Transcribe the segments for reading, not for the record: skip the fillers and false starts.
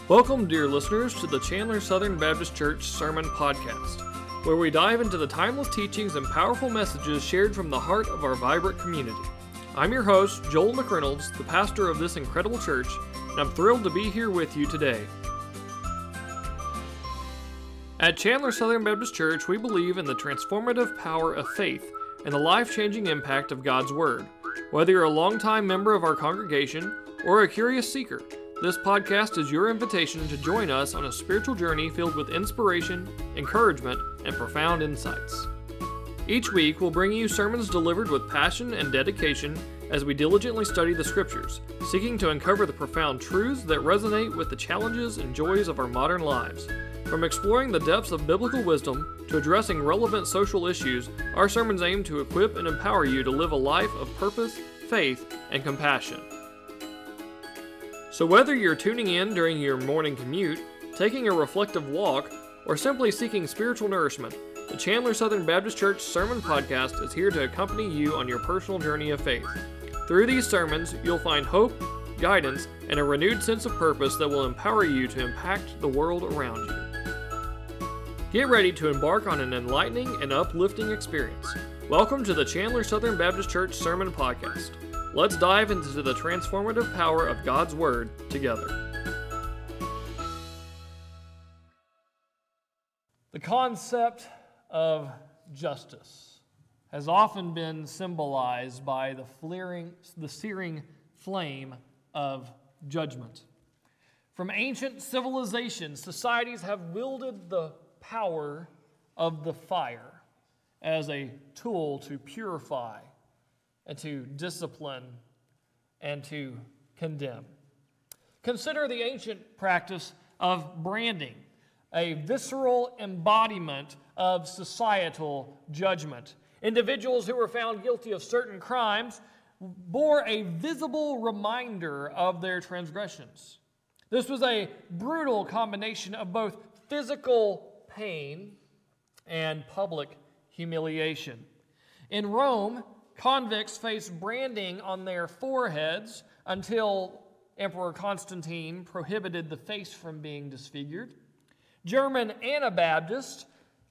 Welcome, dear listeners, to the Chandler Southern Baptist Church Sermon Podcast, where we dive into the timeless teachings and powerful messages shared from the heart of our vibrant community. I'm your host, Joel McReynolds, the pastor of this incredible church, and I'm thrilled to be here with you today. At Chandler Southern Baptist Church, we believe in the transformative power of faith and the life-changing impact of God's Word. Whether you're a longtime member of our congregation or a curious seeker, this podcast is your invitation to join us on a spiritual journey filled with inspiration, encouragement, and profound insights. Each week, we'll bring you sermons delivered with passion and dedication as we diligently study the Scriptures, seeking to uncover the profound truths that resonate with the challenges and joys of our modern lives. From exploring the depths of biblical wisdom to addressing relevant social issues, our sermons aim to equip and empower you to live a life of purpose, faith, and compassion. So whether you're tuning in during your morning commute, taking a reflective walk, or simply seeking spiritual nourishment, the Chandler Southern Baptist Church Sermon Podcast is here to accompany you on your personal journey of faith. Through these sermons, you'll find hope, guidance, and a renewed sense of purpose that will empower you to impact the world around you. Get ready to embark on an enlightening and uplifting experience. Welcome to the Chandler Southern Baptist Church Sermon Podcast. Let's dive into the transformative power of God's Word together. The concept of justice has often been symbolized by the searing flame of judgment. From ancient civilizations, societies have wielded the power of the fire as a tool to purify and to discipline and to condemn. Consider the ancient practice of branding, a visceral embodiment of societal judgment. Individuals who were found guilty of certain crimes bore a visible reminder of their transgressions. This was a brutal combination of both physical pain and public humiliation. In Rome, convicts faced branding on their foreheads until Emperor Constantine prohibited the face from being disfigured. German Anabaptists,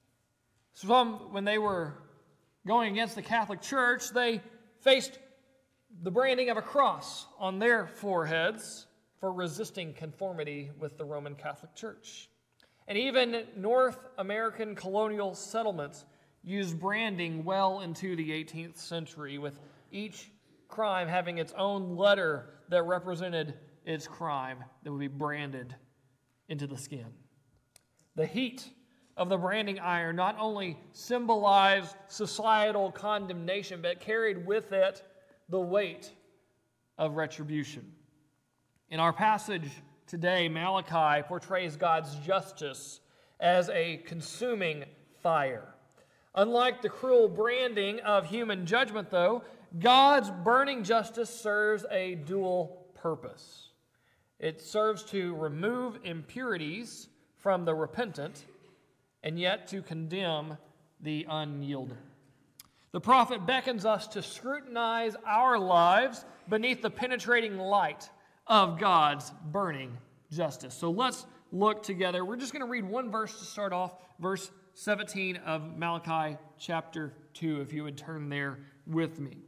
when they were going against the Catholic Church, they faced the branding of a cross on their foreheads for resisting conformity with the Roman Catholic Church. And even North American colonial settlements used branding well into the 18th century, with each crime having its own letter that represented its crime that would be branded into the skin. The heat of the branding iron not only symbolized societal condemnation, but carried with it the weight of retribution. In our passage today, Malachi portrays God's justice as a consuming fire. Unlike the cruel branding of human judgment, though, God's burning justice serves a dual purpose. It serves to remove impurities from the repentant, and yet to condemn the unyielding. The prophet beckons us to scrutinize our lives beneath the penetrating light of God's burning justice. So let's look together. We're just going to read one verse to start off, verse 17 of Malachi chapter 2, if you would turn there with me.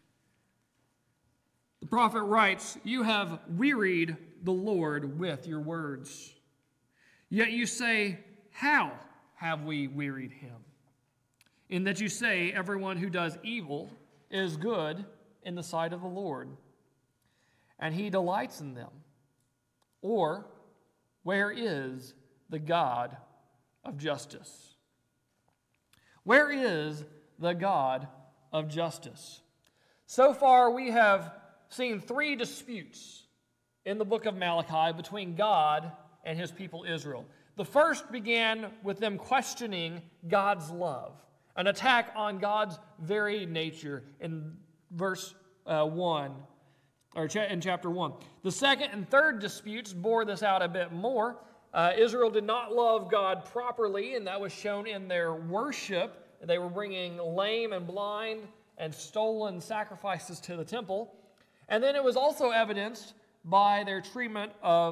The prophet writes, "You have wearied the Lord with your words. Yet you say, 'How have we wearied him?' In that you say, 'Everyone who does evil is good in the sight of the Lord, and he delights in them.' Or, where is the God of justice?" Where is the God of justice? So far, we have seen three disputes in the book of Malachi between God and his people Israel. The first began with them questioning God's love, an attack on God's very nature in verse 1, or in chapter 1. The second and third disputes bore this out a bit more. Israel did not love God properly, and that was shown in their worship. They were bringing lame and blind and stolen sacrifices to the temple. And then it was also evidenced by their treatment of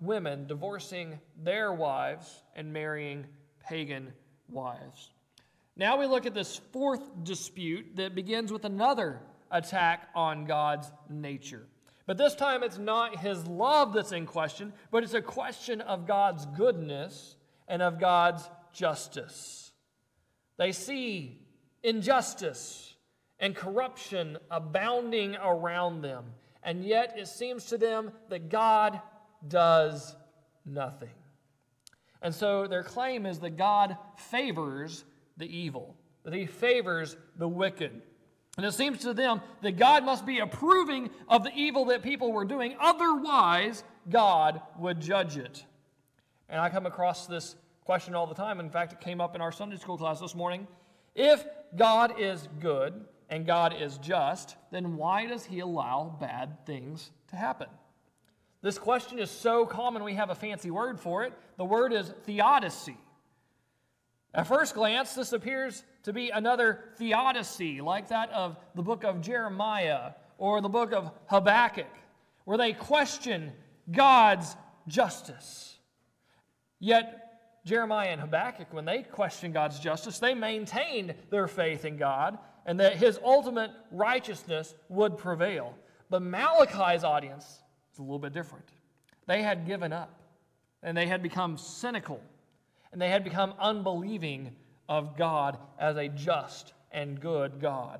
women divorcing their wives and marrying pagan wives. Now we look at this fourth dispute that begins with another attack on God's nature. But this time it's not his love that's in question, but it's a question of God's goodness and of God's justice. They see injustice and corruption abounding around them, and yet it seems to them that God does nothing. And so their claim is that God favors the evil, that he favors the wicked. And it seems to them that God must be approving of the evil that people were doing, otherwise God would judge it. And I come across this question all the time. In fact, it came up in our Sunday school class this morning. If God is good and God is just, then why does he allow bad things to happen? This question is so common we have a fancy word for it. The word is theodicy. At first glance, this appears to be another theodicy, like that of the book of Jeremiah or the book of Habakkuk, where they question God's justice. Yet, Jeremiah and Habakkuk, when they questioned God's justice, they maintained their faith in God and that his ultimate righteousness would prevail. But Malachi's audience is a little bit different. They had given up, and they had become cynical, and they had become unbelieving of God as a just and good God.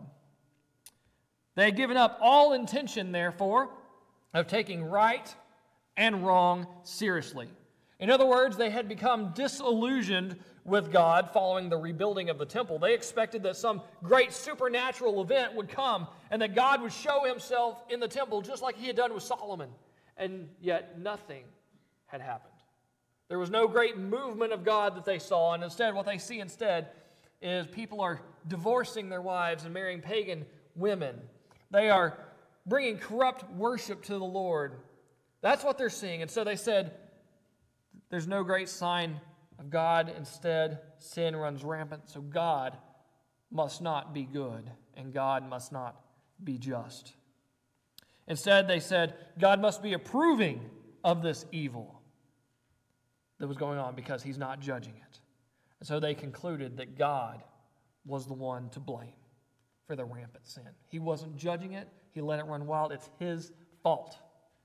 They had given up all intention, therefore, of taking right and wrong seriously. In other words, they had become disillusioned with God following the rebuilding of the temple. They expected that some great supernatural event would come and that God would show himself in the temple just like he had done with Solomon. And yet nothing had happened. There was no great movement of God that they saw, and instead, what they see instead is people are divorcing their wives and marrying pagan women. They are bringing corrupt worship to the Lord. That's what they're seeing. And so they said, there's no great sign of God. Instead, sin runs rampant, so God must not be good, and God must not be just. Instead, they said, God must be approving of this evil that was going on because he's not judging it. And so they concluded that God was the one to blame for the rampant sin. He wasn't judging it. He let it run wild. It's his fault.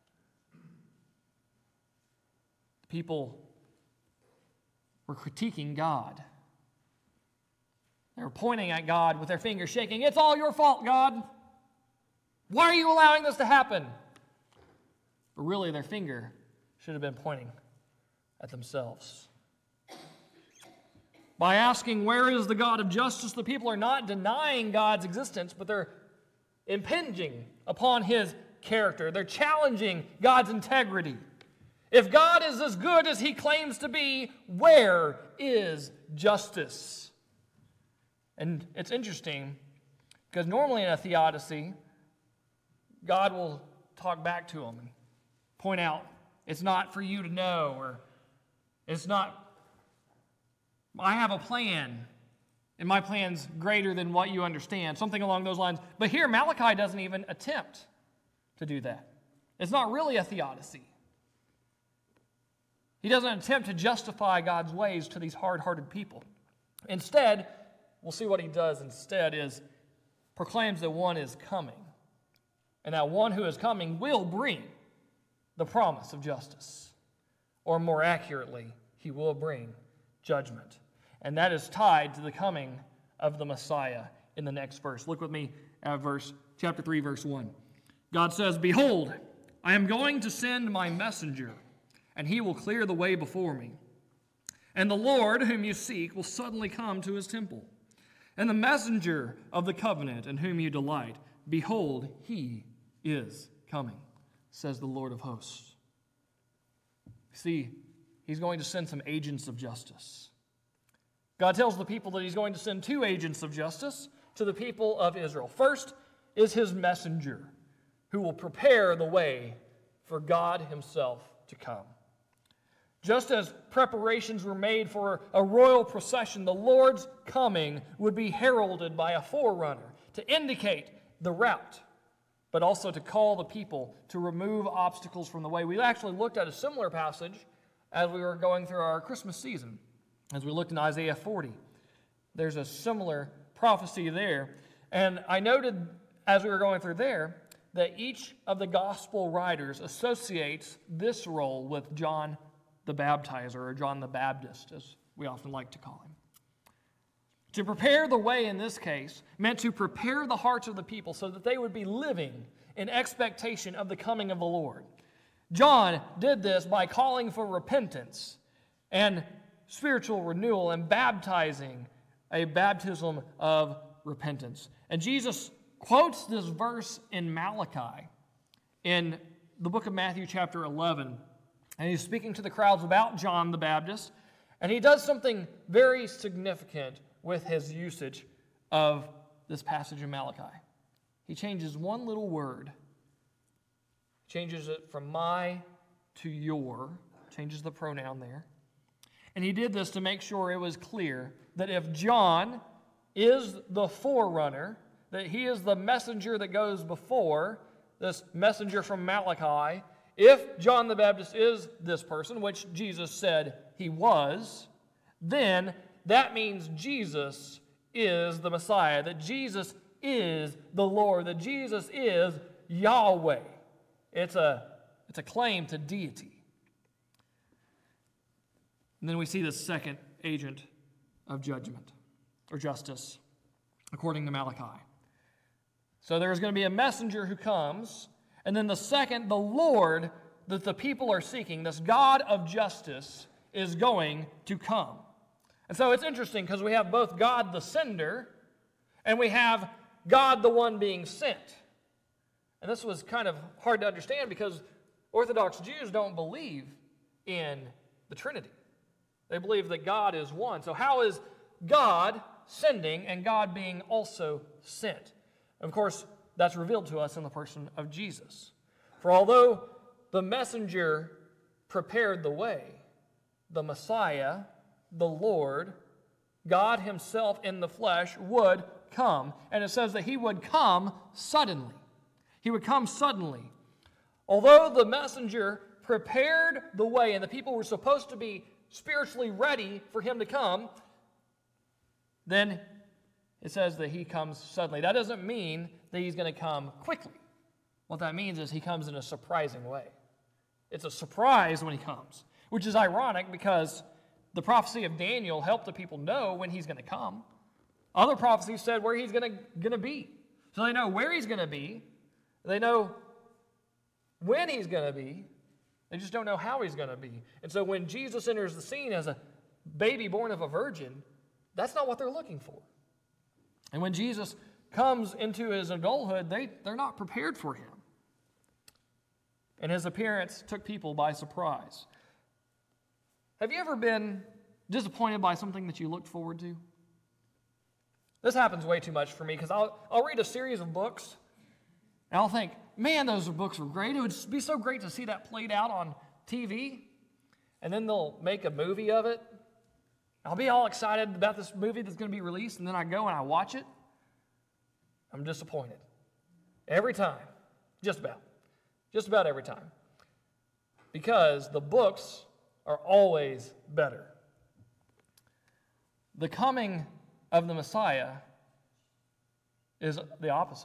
People were critiquing God. They were pointing at God with their fingers shaking. It's all your fault, God. Why are you allowing this to happen? But really, their finger should have been pointing at themselves. By asking, where is the God of justice, the people are not denying God's existence, but they're impinging upon his character. They're challenging God's integrity. If God is as good as he claims to be, where is justice? And it's interesting, because normally in a theodicy, God will talk back to them and point out, it's not for you to know, or it's not, I have a plan, and my plan's greater than what you understand, something along those lines. But here, Malachi doesn't even attempt to do that. It's not really a theodicy. He doesn't attempt to justify God's ways to these hard-hearted people. Instead, we'll see what he does instead is proclaims that one is coming. And that one who is coming will bring the promise of justice. Or more accurately, he will bring judgment. And that is tied to the coming of the Messiah in the next verse. Look with me at chapter 3, verse 1. God says, behold, I am going to send my messenger, and he will clear the way before me. And the Lord whom you seek will suddenly come to his temple. And the messenger of the covenant in whom you delight, behold, he is coming, says the Lord of hosts. See, he's going to send some agents of justice. God tells the people that he's going to send two agents of justice to the people of Israel. First is his messenger, who will prepare the way for God himself to come. Just as preparations were made for a royal procession, the Lord's coming would be heralded by a forerunner to indicate the route but also to call the people to remove obstacles from the way. We actually looked at a similar passage as we were going through our Christmas season, as we looked in Isaiah 40. There's a similar prophecy there. And I noted as we were going through there that each of the gospel writers associates this role with John the Baptizer, or John the Baptist, as we often like to call him. To prepare the way in this case meant to prepare the hearts of the people so that they would be living in expectation of the coming of the Lord. John did this by calling for repentance and spiritual renewal and baptizing, a baptism of repentance. And Jesus quotes this verse in Malachi in the book of Matthew chapter 11. And he's speaking to the crowds about John the Baptist. And he does something very significant with his usage of this passage in Malachi. He changes one little word, changes it from my to your, changes the pronoun there. And he did this to make sure it was clear that if John is the forerunner, that he is the messenger that goes before, this messenger from Malachi, if John the Baptist is this person, which Jesus said he was, then that means Jesus is the Messiah, that Jesus is the Lord, that Jesus is Yahweh. It's a claim to deity. And then we see the second agent of judgment, or justice, according to Malachi. So there's going to be a messenger who comes, and then the second, the Lord that the people are seeking, this God of justice, is going to come. And so it's interesting because we have both God the sender and we have God the one being sent. And this was kind of hard to understand because Orthodox Jews don't believe in the Trinity. They believe that God is one. So how is God sending and God being also sent? Of course, that's revealed to us in the person of Jesus. For although the messenger prepared the way, the Messiah, the Lord, God himself in the flesh, would come. And it says that he would come suddenly. He would come suddenly. Although the messenger prepared the way and the people were supposed to be spiritually ready for him to come, then it says that he comes suddenly. That doesn't mean that he's going to come quickly. What that means is he comes in a surprising way. It's a surprise when he comes, which is ironic because the prophecy of Daniel helped the people know when he's going to come. Other prophecies said where he's going to be. So they know where he's going to be. They know when he's going to be. They just don't know how he's going to be. And so when Jesus enters the scene as a baby born of a virgin, that's not what they're looking for. And when Jesus comes into his adulthood, they're not prepared for him. And his appearance took people by surprise. Have you ever been disappointed by something that you looked forward to? This happens way too much for me because I'll read a series of books and I'll think, man, those books were great. It would be so great to see that played out on TV. And then they'll make a movie of it. I'll be all excited about this movie that's going to be released, and then I go and I watch it. I'm disappointed. Every time. Just about every time. Because the books are always better. The coming of the Messiah is the opposite.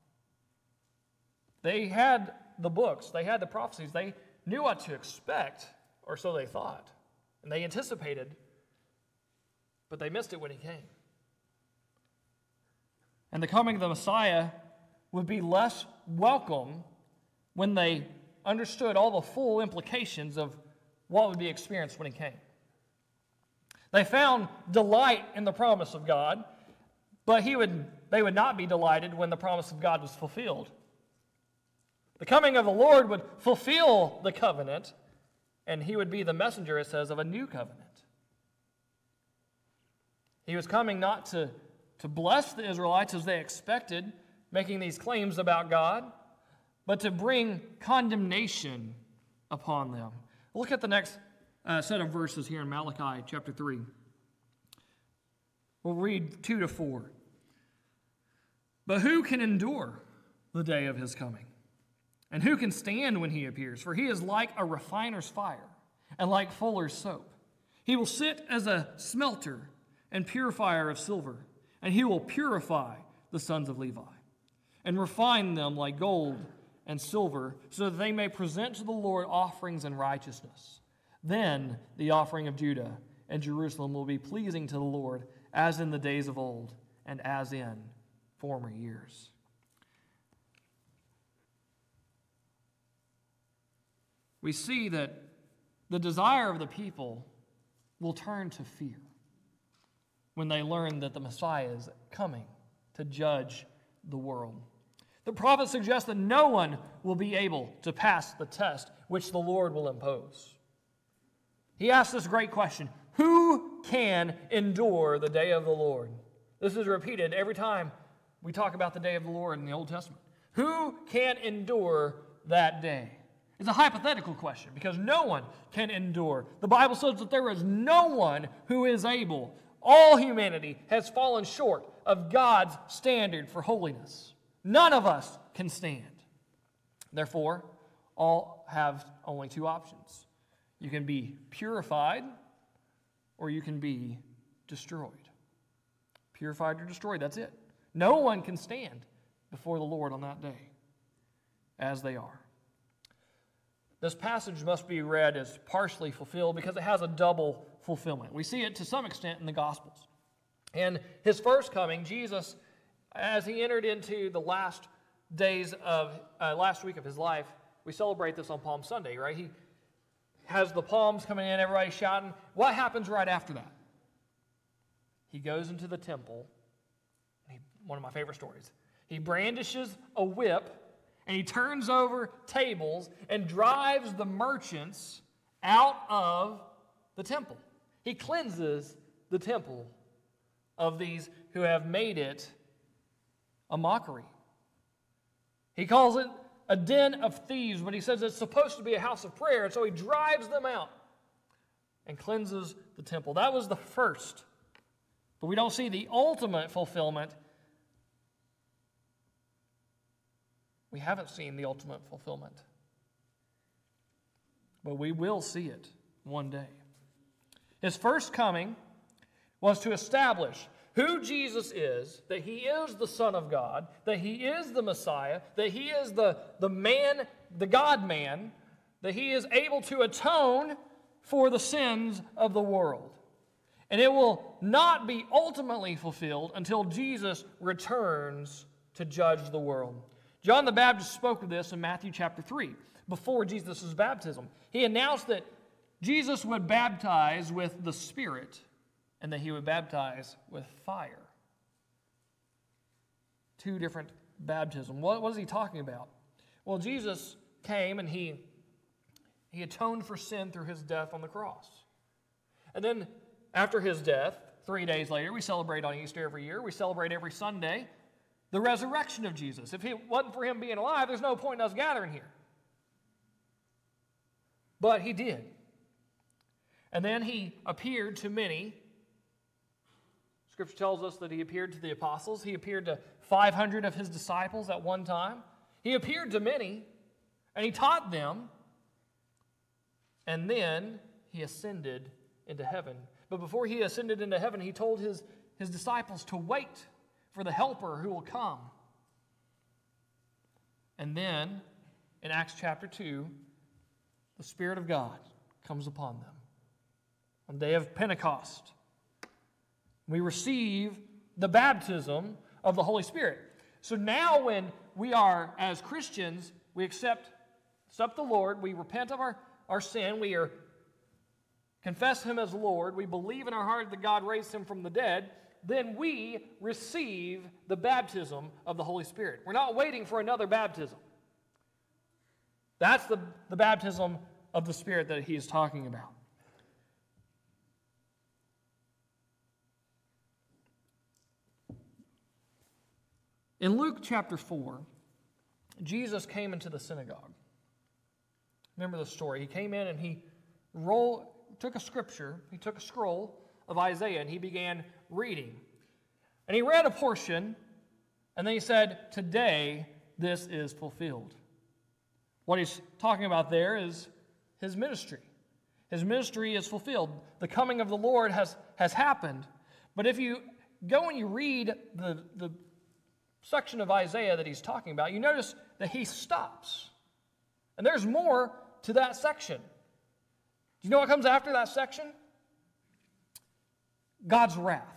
They had the books, they had the prophecies, they knew what to expect, or so they thought, and they anticipated, but they missed it when he came. And the coming of the Messiah would be less welcome when they understood all the full implications of what would be experienced when he came. They found delight in the promise of God, but they would not be delighted when the promise of God was fulfilled. The coming of the Lord would fulfill the covenant, and he would be the messenger, it says, of a new covenant. He was coming not to bless the Israelites as they expected, making these claims about God, but to bring condemnation upon them. Look at the next set of verses here in Malachi chapter 3. We'll read 2 to 4. But who can endure the day of his coming. And who can stand when he appears? For he is like a refiner's fire and like fuller's soap. He will sit as a smelter and purifier of silver, and he will purify the sons of Levi and refine them like gold and silver, so that they may present to the Lord offerings in righteousness. Then the offering of Judah and Jerusalem will be pleasing to the Lord, as in the days of old and as in former years. We see that the desire of the people will turn to fear when they learn that the Messiah is coming to judge the world. The prophet suggests that no one will be able to pass the test which the Lord will impose. He asks this great question: who can endure the day of the Lord? This is repeated every time we talk about the day of the Lord in the Old Testament. Who can endure that day? It's a hypothetical question because no one can endure. The Bible says that there is no one who is able. All humanity has fallen short of God's standard for holiness. None of us can stand. Therefore, all have only two options. You can be purified or you can be destroyed. Purified or destroyed, that's it. No one can stand before the Lord on that day as they are. This passage must be read as partially fulfilled because it has a double fulfillment. We see it to some extent in the Gospels. In his first coming, Jesus, as he entered into the last days of last week of his life, we celebrate this on Palm Sunday, right? He has the palms coming in, everybody shouting. What happens right after that? He goes into the temple. One of my favorite stories. He brandishes a whip and he turns over tables and drives the merchants out of the temple. He cleanses the temple of these who have made it a mockery. He calls it a den of thieves, but he says it's supposed to be a house of prayer, and so he drives them out and cleanses the temple. That was the first. But we don't see the ultimate fulfillment. We haven't seen the ultimate fulfillment. But we will see it one day. His first coming was to establish who Jesus is, that he is the Son of God, that he is the Messiah, that he is the man, the God-man, that he is able to atone for the sins of the world. And it will not be ultimately fulfilled until Jesus returns to judge the world. John the Baptist spoke of this in Matthew chapter 3, before Jesus' baptism. He announced that Jesus would baptize with the Spirit and that he would baptize with fire. Two different baptisms. What is he talking about? Well, Jesus came and he atoned for sin through his death on the cross. And then after his death, 3 days later, we celebrate on Easter every year, we celebrate every Sunday, the resurrection of Jesus. If it wasn't for him being alive, there's no point in us gathering here. But he did. And then he appeared to many. Scripture tells us that he appeared to the apostles. He appeared to 500 of his disciples at one time. He appeared to many, and he taught them. And then he ascended into heaven. But before he ascended into heaven, he told his disciples to wait for the Helper who will come. And then, in Acts chapter 2, the Spirit of God comes upon them. On the day of Pentecost, we receive the baptism of the Holy Spirit. So now when we are, as Christians, we accept the Lord, we repent of our sin, we confess him as Lord, we believe in our heart that God raised him from the dead, then we receive the baptism of the Holy Spirit. We're not waiting for another baptism. That's the baptism of the Spirit that he is talking about. In Luke chapter 4, Jesus came into the synagogue. Remember the story. He came in and he took a scripture, he took a scroll of Isaiah, and he began reading. And he read a portion, and then he said, "Today this is fulfilled. What he's talking about there is his ministry. His ministry is fulfilled. The coming of the Lord has happened. But if you go and you read the section of Isaiah that he's talking about, you notice that he stops. And there's more to that section. Do you know what comes after that section? God's wrath.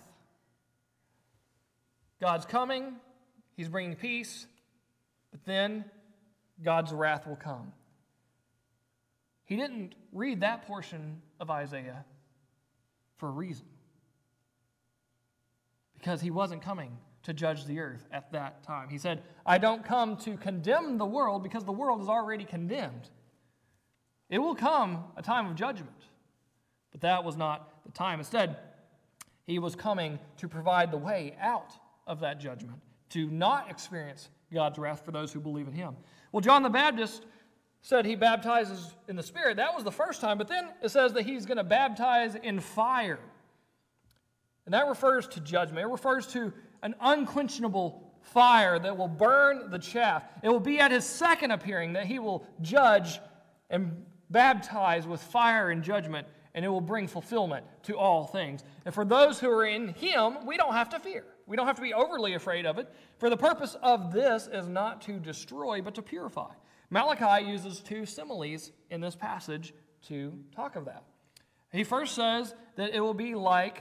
God's coming, he's bringing peace, but then God's wrath will come. He didn't read that portion of Isaiah for a reason. Because he wasn't coming to judge the earth at that time. He said, I don't come to condemn the world because the world is already condemned. It will come a time of judgment. But that was not the time. Instead, he was coming to provide the way out of that judgment, to not experience God's wrath for those who believe in him. Well, John the Baptist said he baptizes in the Spirit. That was the first time, but then it says that he's going to baptize in fire. And that refers to judgment. It refers to an unquenchable fire that will burn the chaff. It will be at his second appearing that he will judge and baptize with fire and judgment, and it will bring fulfillment to all things. And for those who are in him, we don't have to fear. We don't have to be overly afraid of it. For the purpose of this is not to destroy, but to purify. Malachi uses two similes in this passage to talk of that. He first says that it will be like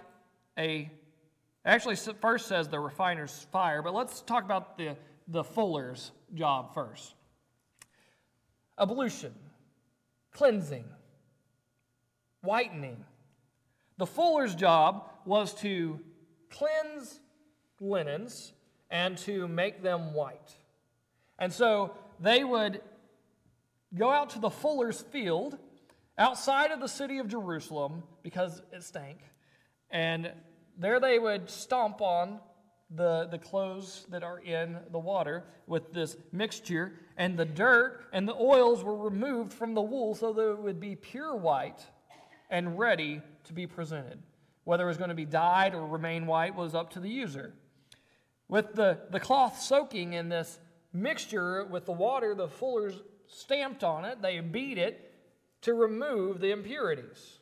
first says the refiner's fire, but let's talk about the fuller's job first. Ablution, cleansing, whitening. The fuller's job was to cleanse linens and to make them white. And so they would go out to the fuller's field outside of the city of Jerusalem because it stank. And there they would stomp on the clothes that are in the water with this mixture, and the dirt and the oils were removed from the wool so that it would be pure white and ready to be presented. Whether it was going to be dyed or remain white was up to the user. With the cloth soaking in this mixture with the water, the fullers stamped on it, they beat it to remove the impurities.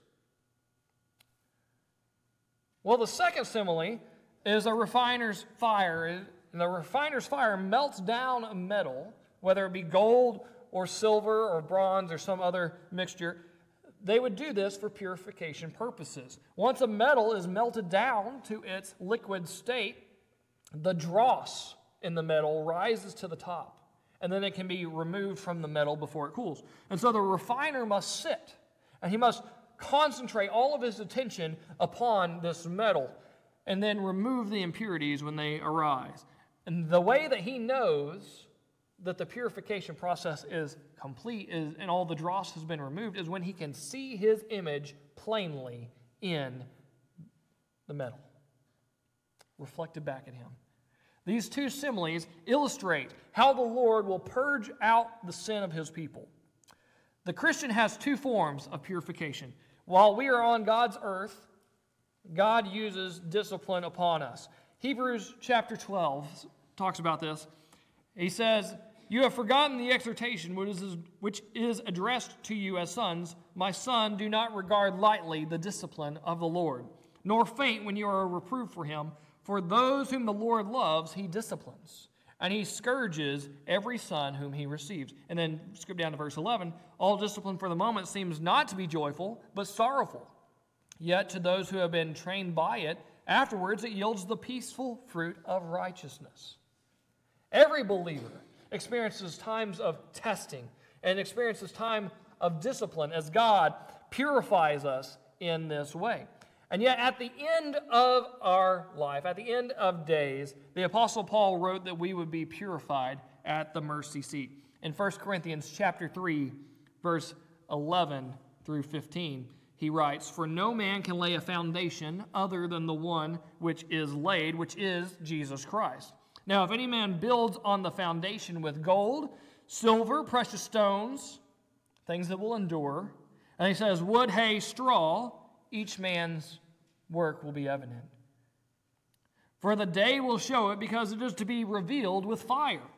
Well, the second simile is a refiner's fire. And the refiner's fire melts down a metal, whether it be gold or silver or bronze or some other mixture. They would do this for purification purposes. Once a metal is melted down to its liquid state, the dross in the metal rises to the top, and then it can be removed from the metal before it cools. And so the refiner must sit, and he must concentrate all of his attention upon this metal and then remove the impurities when they arise. And the way that he knows that the purification process is complete and all the dross has been removed is when he can see his image plainly in the metal, reflected back at him. These two similes illustrate how the Lord will purge out the sin of his people. The Christian has two forms of purification. While we are on God's earth, God uses discipline upon us. Hebrews chapter 12 talks about this. He says, "You have forgotten the exhortation which is addressed to you as sons. My son, do not regard lightly the discipline of the Lord, nor faint when you are reproved for him. For those whom the Lord loves, he disciplines, and he scourges every son whom he receives." And then skip down to verse 11. "All discipline for the moment seems not to be joyful, but sorrowful. Yet to those who have been trained by it, afterwards it yields the peaceful fruit of righteousness." Every believer experiences times of testing and experiences time of discipline as God purifies us in this way. And yet at the end of our life, at the end of days, the Apostle Paul wrote that we would be purified at the mercy seat. In 1 Corinthians chapter 3, verse 11 through 15, he writes, "For no man can lay a foundation other than the one which is laid, which is Jesus Christ. Now if any man builds on the foundation with gold, silver, precious stones, things that will endure," and he says, "wood, hay, straw, each man's work will be evident. For the day will show it, because it is to be revealed with fire.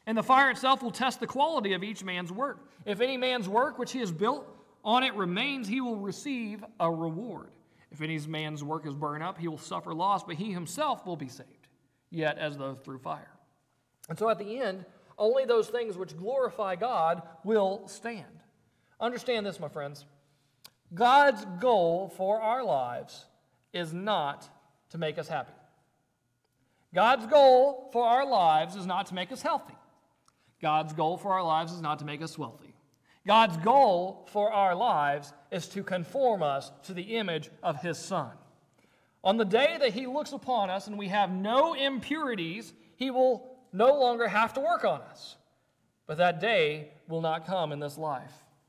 And the fire itself will test the quality of each man's work. If any man's work which he has built on it remains, he will receive a reward. If any man's work is burned up, he will suffer loss, but he himself will be saved, yet as though through fire. And so at the end, only those things which glorify God will stand. Understand this, my friends. God's goal for our lives is not to make us happy. God's goal for our lives is not to make us healthy. God's goal for our lives is not to make us wealthy. God's goal for our lives is to conform us to the image of His Son. On the day that He looks upon us and we have no impurities, He will no longer have to work on us. But that day will not come in this life.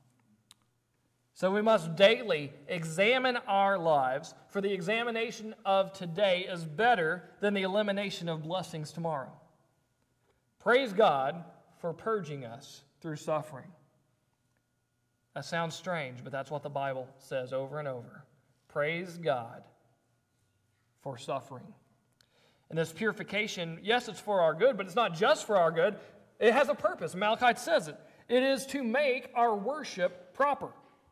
So we must daily examine our lives, for the examination of today is better than the elimination of blessings tomorrow. Praise God for purging us through suffering. That sounds strange, but that's what the Bible says over and over. Praise God for suffering. And this purification, yes, it's for our good, but it's not just for our good. It has a purpose. Malachi says it. It is to make our worship proper.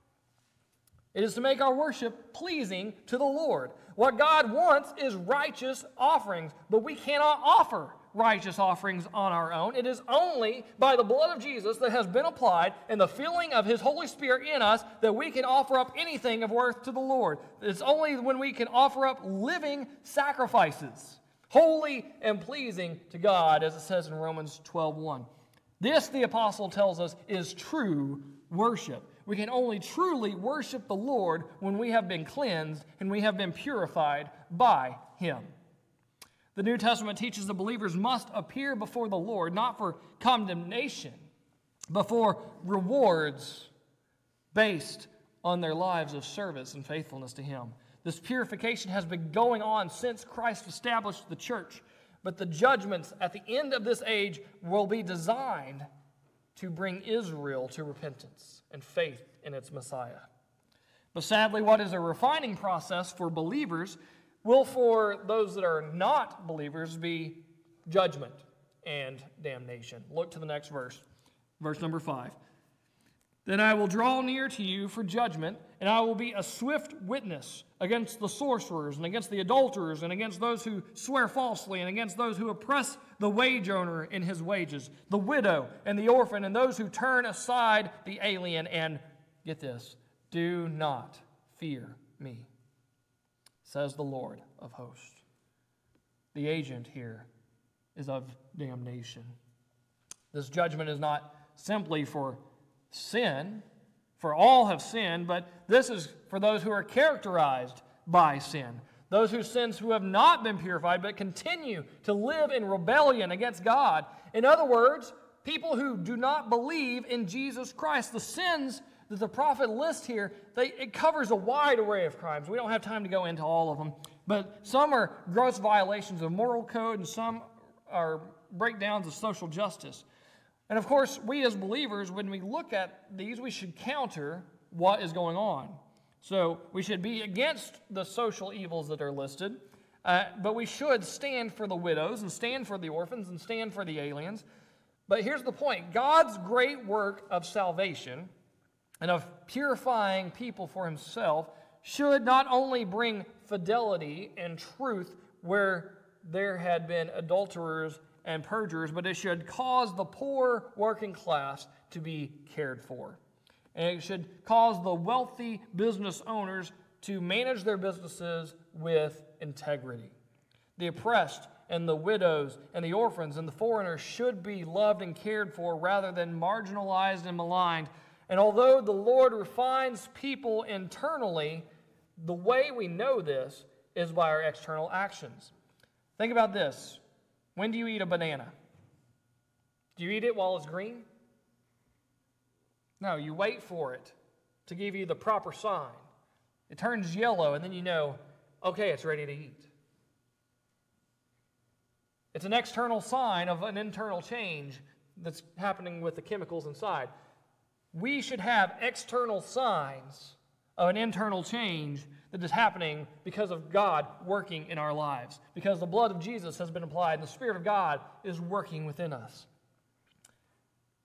It is to make our worship pleasing to the Lord. What God wants is righteous offerings, but we cannot offer righteous offerings on our own. It is only by the blood of Jesus that has been applied and the filling of His Holy Spirit in us that we can offer up anything of worth to the Lord. It's only when we can offer up living sacrifices, holy and pleasing to God, as it says in Romans 12:1. This, the apostle tells us, is true worship. We can only truly worship the Lord when we have been cleansed and we have been purified by Him. The New Testament teaches the believers must appear before the Lord, not for condemnation, but for rewards based on their lives of service and faithfulness to Him. This purification has been going on since Christ established the church, but the judgments at the end of this age will be designed to bring Israel to repentance and faith in its Messiah. But sadly, what is a refining process for believers will for those that are not believers be judgment and damnation. Look to the next verse, verse number 5. Then I will draw near to you for judgment, and I will be a swift witness against the sorcerers, and against the adulterers, and against those who swear falsely, and against those who oppress the wage owner in his wages, the widow and the orphan, and those who turn aside the alien, and, get this, do not fear me, says the Lord of hosts. The agent here is of damnation. This judgment is not simply for sin, for all have sinned, but this is for those who are characterized by sin. Those whose sins who have not been purified but continue to live in rebellion against God. In other words, people who do not believe in Jesus Christ. The sins that the prophet lists here, it covers a wide array of crimes. We don't have time to go into all of them, but some are gross violations of moral code and some are breakdowns of social justice. And of course, we as believers, when we look at these, we should counter what is going on. So we should be against the social evils that are listed, but we should stand for the widows and stand for the orphans and stand for the aliens. But here's the point. God's great work of salvation and of purifying people for Himself should not only bring fidelity and truth where there had been adulterers and perjurers, but it should cause the poor working class to be cared for. And it should cause the wealthy business owners to manage their businesses with integrity. The oppressed and the widows and the orphans and the foreigners should be loved and cared for rather than marginalized and maligned. And although the Lord refines people internally, the way we know this is by our external actions. Think about this. When do you eat a banana? Do you eat it while it's green? No, you wait for it to give you the proper sign. It turns yellow, and then you know, okay, it's ready to eat. It's an external sign of an internal change that's happening with the chemicals inside. We should have external signs of an internal change that is happening because of God working in our lives, because the blood of Jesus has been applied and the Spirit of God is working within us.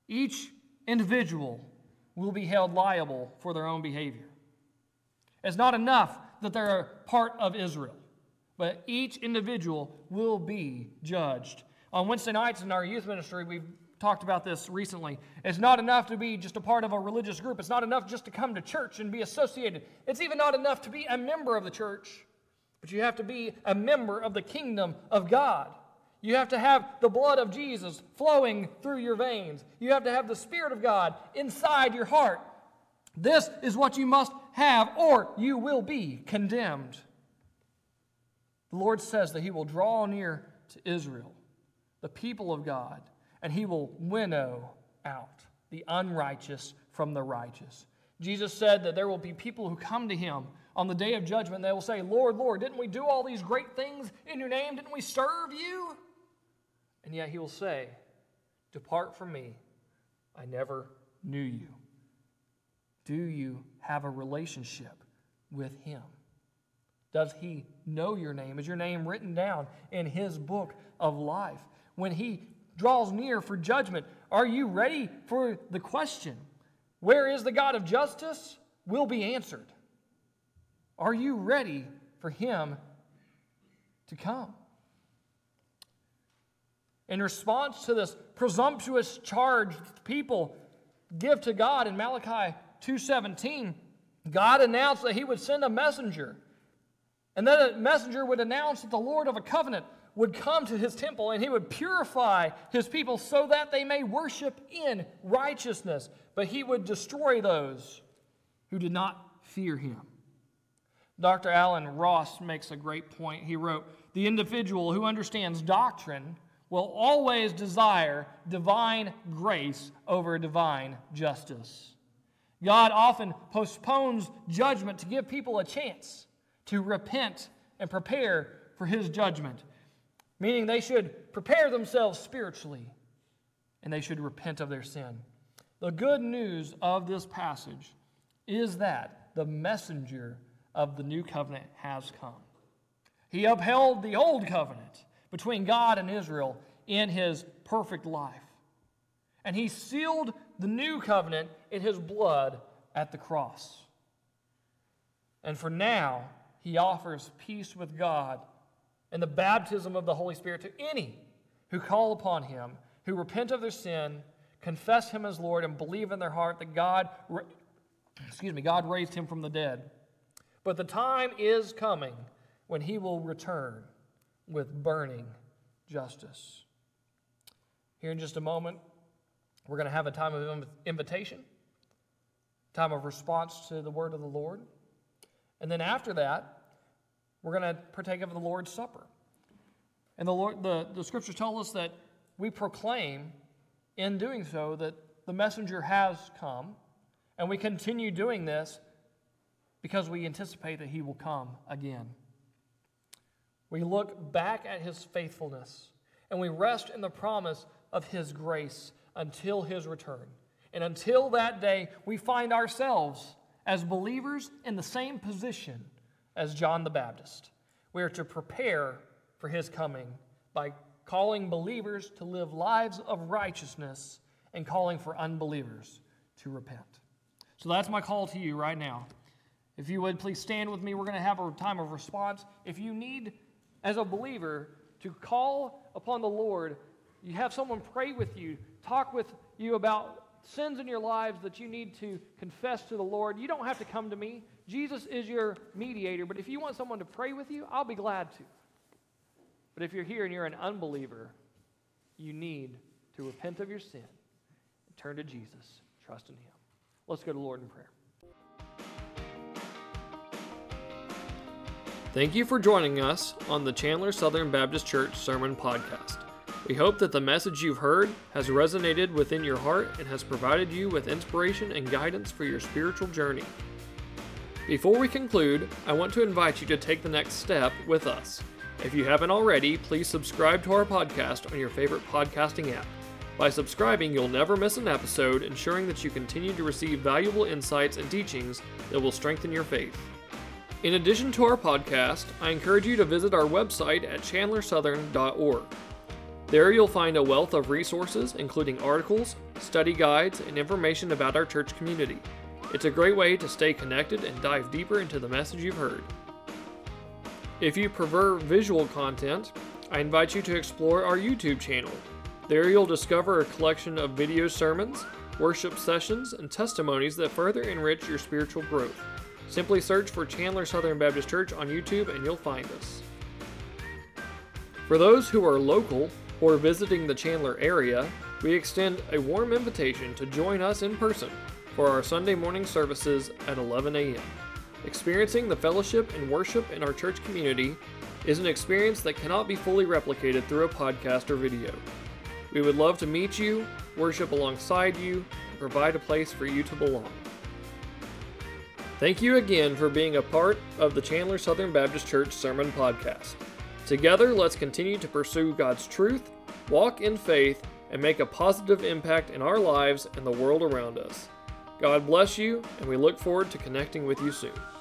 Each individual will be held liable for their own behavior. It's not enough that they're a part of Israel, but each individual will be judged. On Wednesday nights in our youth ministry, we've talked about this recently. It's not enough to be just a part of a religious group. It's not enough just to come to church and be associated. It's even not enough to be a member of the church, but you have to be a member of the kingdom of God. You have to have the blood of Jesus flowing through your veins. You have to have the Spirit of God inside your heart. This is what you must have, or you will be condemned. The Lord says that He will draw near to Israel, the people of God, and He will winnow out the unrighteous from the righteous. Jesus said that there will be people who come to Him on the day of judgment. They will say, Lord, Lord, didn't we do all these great things in your name? Didn't we serve you? And yet He will say, depart from me, I never knew you. Do you have a relationship with Him? Does He know your name? Is your name written down in His book of life? When He draws near for judgment, are you ready for the question, where is the God of justice? Will be answered. Are you ready for Him to come? In response to this presumptuous charge people give to God in Malachi 2:17, God announced that He would send a messenger. And that a messenger would announce that the Lord of a covenant would come to His temple and He would purify His people so that they may worship in righteousness. But He would destroy those who did not fear Him. Dr. Alan Ross makes a great point. He wrote, the individual who understands doctrine will always desire divine grace over divine justice. God often postpones judgment to give people a chance to repent and prepare for His judgment, meaning they should prepare themselves spiritually and they should repent of their sin. The good news of this passage is that the messenger of the new covenant has come. He upheld the old covenant between God and Israel in His perfect life. And He sealed the new covenant in His blood at the cross. And for now, He offers peace with God and the baptism of the Holy Spirit to any who call upon Him, who repent of their sin, confess Him as Lord, and believe in their heart that God raised Him from the dead. But the time is coming when He will return with burning justice. Here in just a moment, we're going to have a time of invitation, time of response to the word of the Lord. And then after that, we're going to partake of the Lord's Supper. And the Scriptures tell us that we proclaim in doing so that the messenger has come, and we continue doing this because we anticipate that He will come again. We look back at His faithfulness, and we rest in the promise of His grace until His return. And until that day, we find ourselves as believers in the same position as John the Baptist. We are to prepare for His coming by calling believers to live lives of righteousness and calling for unbelievers to repent. So that's my call to you right now. If you would, please stand with me. We're going to have a time of response. If you need, as a believer, to call upon the Lord, you have someone pray with you, talk with you about sins in your lives that you need to confess to the Lord, you don't have to come to me. Jesus is your mediator, but if you want someone to pray with you, I'll be glad to. But if you're here and you're an unbeliever, you need to repent of your sin and turn to Jesus. Trust in Him. Let's go to the Lord in prayer. Thank you for joining us on the Chandler Southern Baptist Church Sermon Podcast. We hope that the message you've heard has resonated within your heart and has provided you with inspiration and guidance for your spiritual journey. Before we conclude, I want to invite you to take the next step with us. If you haven't already, please subscribe to our podcast on your favorite podcasting app. By subscribing, you'll never miss an episode, ensuring that you continue to receive valuable insights and teachings that will strengthen your faith. In addition to our podcast, I encourage you to visit our website at chandlersouthern.org. There you'll find a wealth of resources, including articles, study guides, and information about our church community. It's a great way to stay connected and dive deeper into the message you've heard. If you prefer visual content, I invite you to explore our YouTube channel. There you'll discover a collection of video sermons, worship sessions, and testimonies that further enrich your spiritual growth. Simply search for Chandler Southern Baptist Church on YouTube and you'll find us. For those who are local or visiting the Chandler area, we extend a warm invitation to join us in person for our Sunday morning services at 11 a.m. Experiencing the fellowship and worship in our church community is an experience that cannot be fully replicated through a podcast or video. We would love to meet you, worship alongside you, and provide a place for you to belong. Thank you again for being a part of the Chandler Southern Baptist Church Sermon Podcast. Together, let's continue to pursue God's truth, walk in faith, and make a positive impact in our lives and the world around us. God bless you, and we look forward to connecting with you soon.